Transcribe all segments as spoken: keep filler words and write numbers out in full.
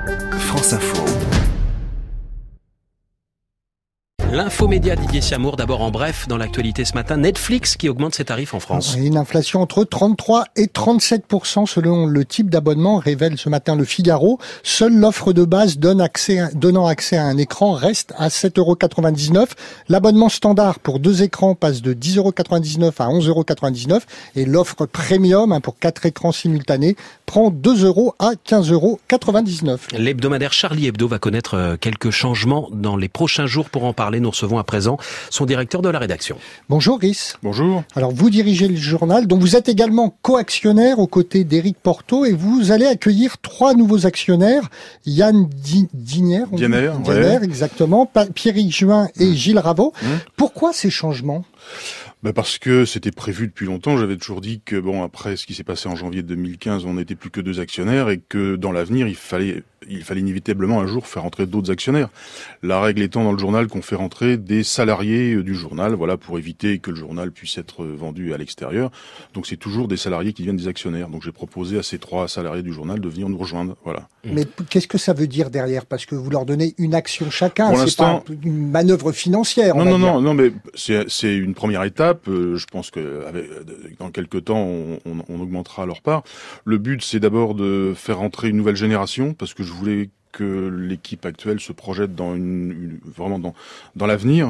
France Info. L'infomédia Didier Siamour, d'abord en bref, dans l'actualité ce matin, Netflix qui augmente ses tarifs en France. Une inflation entre trente-trois et trente-sept pour cent selon le type d'abonnement, révèle ce matin le Figaro. Seule l'offre de base donne accès, donnant accès à un écran reste à sept euros quatre-vingt-dix-neuf. L'abonnement standard pour deux écrans passe de dix euros quatre-vingt-dix-neuf à onze euros quatre-vingt-dix-neuf. Et l'offre premium hein, pour quatre écrans simultanés prend deux euros à quinze euros quatre-vingt-dix-neuf. L'hebdomadaire Charlie Hebdo va connaître quelques changements dans les prochains jours. Pour en parler, nous recevons à présent son directeur de la rédaction. Bonjour Rhys. Bonjour. Alors vous dirigez le journal, dont vous êtes également co-actionnaire aux côtés d'Éric Porteau, et vous allez accueillir trois nouveaux actionnaires, Yann Diener, Diener, Diener ouais. exactement, Pierrick Juin et mmh. Gilles Raveau. Mmh. Pourquoi ces changements ? Bah parce que c'était prévu depuis longtemps. J'avais toujours dit que bon, après ce qui s'est passé en janvier deux mille quinze, on n'était plus que deux actionnaires et que dans l'avenir, il fallait il fallait inévitablement un jour faire rentrer d'autres actionnaires. La règle étant dans le journal qu'on fait rentrer des salariés du journal, voilà, pour éviter que le journal puisse être vendu à l'extérieur. Donc c'est toujours des salariés qui deviennent des actionnaires. Donc j'ai proposé à ces trois salariés du journal de venir nous rejoindre, voilà. Mais qu'est-ce que ça veut dire derrière ? Parce que vous leur donnez une action chacun, pour c'est l'instant, pas une manœuvre financière. Non, on va non, dire. non, non, mais c'est c'est une première étape. Je pense que avec, dans quelques temps, on, on, on augmentera leur part. Le but, c'est d'abord de faire rentrer une nouvelle génération, parce que je voulais que l'équipe actuelle se projette dans une, une vraiment dans dans l'avenir.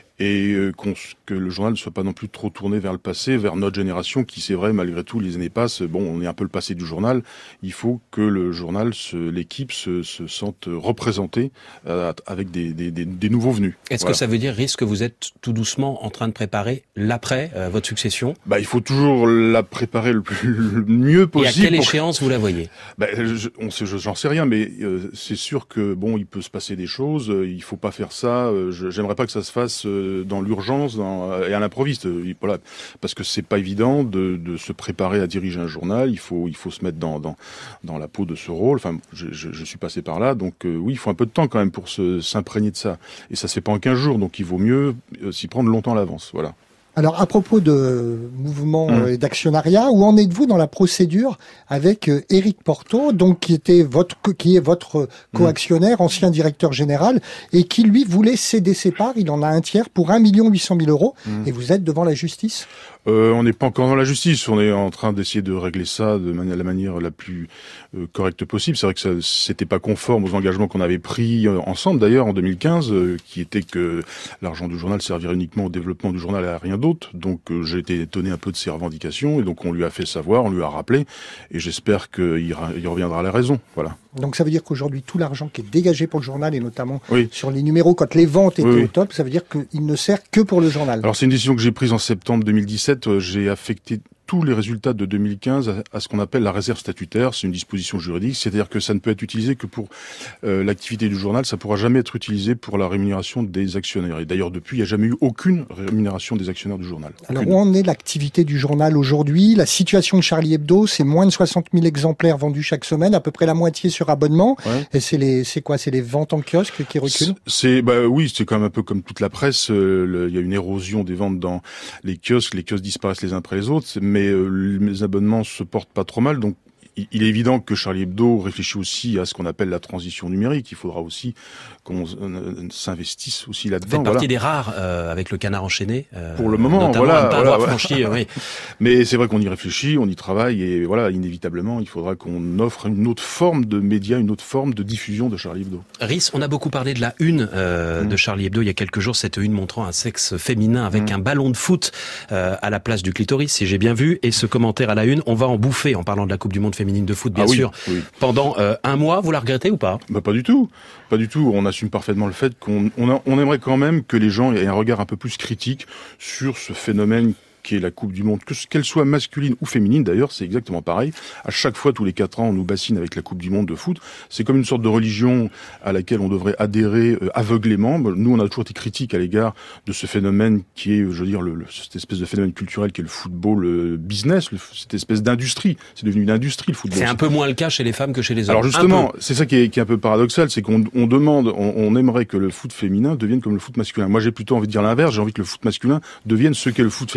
Et euh, qu'on, que le journal ne soit pas non plus trop tourné vers le passé, vers notre génération qui, c'est vrai, malgré tout, les années passent. Bon, on est un peu le passé du journal. Il faut que le journal, se, l'équipe, se, se sente représentée euh, avec des, des, des, des nouveaux venus. Est-ce voilà. que ça veut dire, Rhys, que vous êtes tout doucement en train de préparer l'après, euh, votre succession ? Bah, il faut toujours la préparer le, plus, le mieux possible. Et à quelle pour... échéance vous la voyez ? Bah, je, on sait, je, j'en sais rien, mais euh, c'est sûr que bon, il peut se passer des choses. Euh, il faut pas faire ça. Euh, je, j'aimerais pas que ça se fasse. Euh, dans l'urgence dans, et à l'improviste, voilà, parce que c'est pas évident de, de se préparer à diriger un journal. Il faut, il faut se mettre dans, dans, dans la peau de ce rôle. Enfin, je, je, je suis passé par là, donc euh, oui, il faut un peu de temps quand même pour se, s'imprégner de ça. Et ça se fait pas en quinze jours, donc il vaut mieux euh, s'y prendre longtemps à l'avance. Voilà. Alors, à propos de mouvement mmh. et d'actionnariat, où en êtes-vous dans la procédure avec Éric Porteau, donc qui était votre, qui est votre co-actionnaire, mmh. ancien directeur général, et qui lui voulait céder ses parts. Il en a un tiers pour un million huit cent mille euros. Mmh. Et vous êtes devant la justice ? Euh, on n'est pas encore dans la justice. On est en train d'essayer de régler ça de manière, la manière la plus euh, correcte possible. C'est vrai que ça, c'était pas conforme aux engagements qu'on avait pris euh, ensemble, d'ailleurs, en deux mille quinze, euh, qui était que l'argent du journal servirait uniquement au développement du journal et à rien d'autre. Donc, euh, j'ai été étonné un peu de ses revendications, et donc on lui a fait savoir, on lui a rappelé, et j'espère qu'il il reviendra à la raison. Voilà. Donc, ça veut dire qu'aujourd'hui, tout l'argent qui est dégagé pour le journal, et notamment oui. sur les numéros, quand les ventes étaient oui, oui. au top, ça veut dire qu'il ne sert que pour le journal. Alors, c'est une décision que j'ai prise en septembre deux mille dix-sept. J'ai affecté tous les résultats de deux mille quinze à, à ce qu'on appelle la réserve statutaire. C'est une disposition juridique, c'est-à-dire que ça ne peut être utilisé que pour euh, l'activité du journal. Ça ne pourra jamais être utilisé pour la rémunération des actionnaires. Et d'ailleurs, depuis, il n'y a jamais eu aucune rémunération des actionnaires du journal. Alors, aucune. où en est l'activité du journal aujourd'hui ? La situation de Charlie Hebdo, c'est moins de soixante mille exemplaires vendus chaque semaine, à peu près la moitié sur abonnement. Ouais. Et c'est les, c'est quoi ? C'est les ventes en kiosque qui reculent ? C'est, bah oui, c'est quand même un peu comme toute la presse. Euh, le, il y a une érosion des ventes dans les kiosques. Les kiosques disparaissent les uns après les autres. Mais euh, les abonnements se portent pas trop mal, donc il est évident que Charlie Hebdo réfléchit aussi à ce qu'on appelle la transition numérique. Il faudra aussi qu'on s'investisse aussi là-dedans. Vous faites partie voilà. des rares euh, avec le Canard enchaîné. Euh, Pour le moment, notamment voilà. à ne pas voilà, avoir voilà. franchi, oui. Mais c'est vrai qu'on y réfléchit, on y travaille, et voilà, inévitablement, il faudra qu'on offre une autre forme de média, une autre forme de diffusion de Charlie Hebdo. Rhys, on a beaucoup parlé de la une euh, mmh. de Charlie Hebdo il y a quelques jours, cette une montrant un sexe féminin avec mmh. un ballon de foot euh, à la place du clitoris, si j'ai bien vu. Et ce commentaire à la une, on va en bouffer en parlant de la Coupe du Monde féminine de foot, bien ah, oui. sûr. Oui. Pendant euh, un mois, vous la regrettez ou pas ? Bah pas du tout, pas du tout. On assume parfaitement le fait qu'on on, a, on aimerait quand même que les gens aient un regard un peu plus critique sur ce phénomène qui est la Coupe du Monde, que qu'elle soit masculine ou féminine d'ailleurs, c'est exactement pareil. À chaque fois, tous les quatre ans, on nous bassine avec la Coupe du Monde de foot. C'est comme une sorte de religion à laquelle on devrait adhérer euh, aveuglément. Nous, on a toujours été critiques à l'égard de ce phénomène qui est, je veux dire, le, le, cette espèce de phénomène culturel qui est le football le business, le, cette espèce d'industrie. C'est devenu une industrie, le football. C'est un peu moins le cas chez les femmes que chez les hommes. Alors justement, c'est ça qui est, qui est un peu paradoxal, c'est qu'on on demande, on, on aimerait que le foot féminin devienne comme le foot masculin. Moi, j'ai plutôt envie de dire l'inverse. J'ai envie que le foot masculin devienne ce qu'est le foot féminin, c'est-à-dire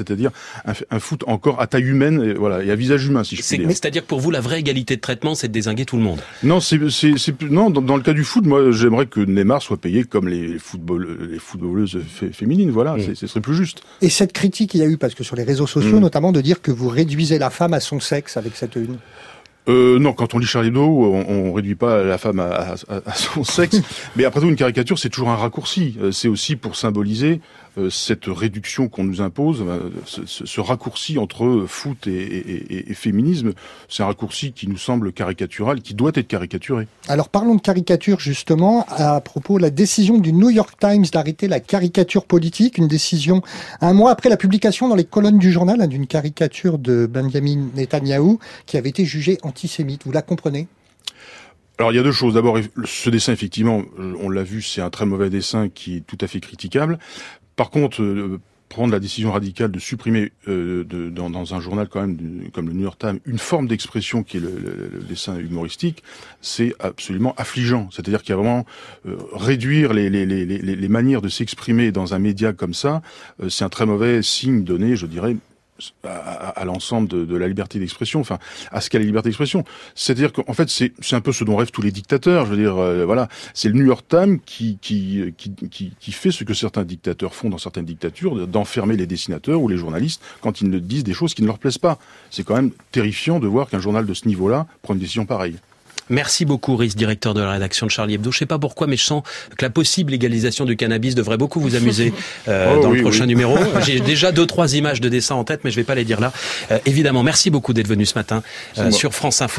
c'est-à-dire un, un foot encore à taille humaine, et, voilà, et à visage humain, si je puis dire. Mais c'est-à-dire que pour vous, la vraie égalité de traitement, c'est de dézinguer tout le monde. Non, c'est, c'est, c'est non. Dans, dans le cas du foot, moi, j'aimerais que Neymar soit payé comme les, football, les footballeuses fé, féminines. Voilà, mmh. c'est, ce serait plus juste. Et cette critique, il y a eu parce que sur les réseaux sociaux, mmh. notamment, de dire que vous réduisez la femme à son sexe avec cette une. Euh, non, quand on lit Charlie Hebdo, on, on réduit pas la femme à, à, à son sexe. Mais après tout, une caricature, c'est toujours un raccourci. C'est aussi pour symboliser euh, cette réduction qu'on nous impose, euh, ce, ce, ce raccourci entre foot et, et, et, et féminisme. C'est un raccourci qui nous semble caricatural, qui doit être caricaturé. Alors parlons de caricature justement, à propos de la décision du New York Times d'arrêter la caricature politique, une décision un mois après la publication dans les colonnes du journal hein, d'une caricature de Benjamin Netanyahou qui avait été jugée antisémite. Vous la comprenez ? Alors il y a deux choses. D'abord, ce dessin, effectivement, on l'a vu, c'est un très mauvais dessin qui est tout à fait critiquable. Par contre, euh, prendre la décision radicale de supprimer euh, de, dans, dans un journal quand même de, comme le New York Times une forme d'expression qui est le, le, le dessin humoristique, c'est absolument affligeant. C'est-à-dire qu'il y a vraiment euh, réduire les, les, les, les, les manières de s'exprimer dans un média comme ça, euh, c'est un très mauvais signe donné, je dirais, à, à, à l'ensemble de, de la liberté d'expression, enfin à ce qu'est la liberté d'expression. C'est-à-dire qu'en fait c'est, c'est un peu ce dont rêvent tous les dictateurs. Je veux dire, euh, voilà, c'est le New York Times qui, qui qui qui qui fait ce que certains dictateurs font dans certaines dictatures, d'enfermer les dessinateurs ou les journalistes quand ils ne disent des choses qui ne leur plaisent pas. C'est quand même terrifiant de voir qu'un journal de ce niveau-là prend une décision pareille. Merci beaucoup, Rhys, directeur de la rédaction de Charlie Hebdo. Je sais pas pourquoi, mais je sens que la possible légalisation du cannabis devrait beaucoup vous amuser euh, oh, dans oui, le prochain oui. numéro. J'ai déjà deux, trois images de dessins en tête, mais je vais pas les dire là. Euh, évidemment, merci beaucoup d'être venu ce matin euh, sur France Info.